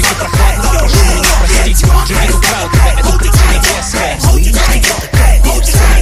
улице прохладно, прошу меня простить. Живи тут правил, когда это причина веская. Слышь, ты чё такая дерзкая?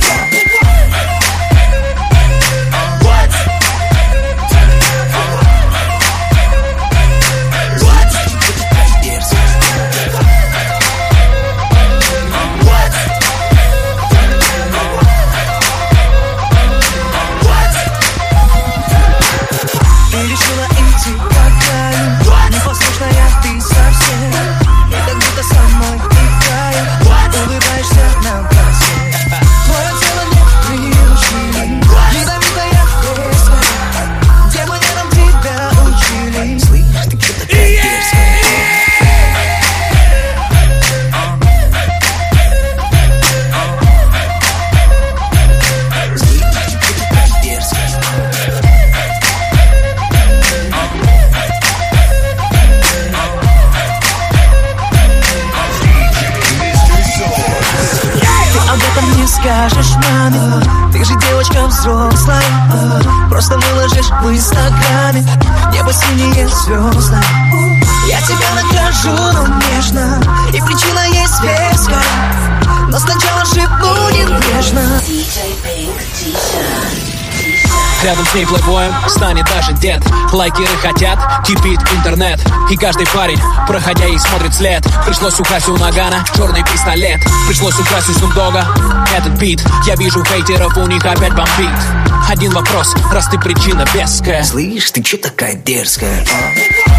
Скажешь маме, ты же девочка взрослая, просто выложишь в инстаграме небо синие звезды. Я тебя накажу, но нежно, и причина есть веская, но сначала шепнуть нежно. Рядом с ней плейбоем станет даже дед. Лайкеры хотят, кипит интернет. И каждый парень, проходя ей, смотрит след. Пришлось украсть у Нагана черный пистолет. Пришлось украсть у Снупдога этот бит. Я вижу хейтеров, у них опять бомбит. Один вопрос, раз ты причина веская. Слышь, ты чё такая дерзкая, а?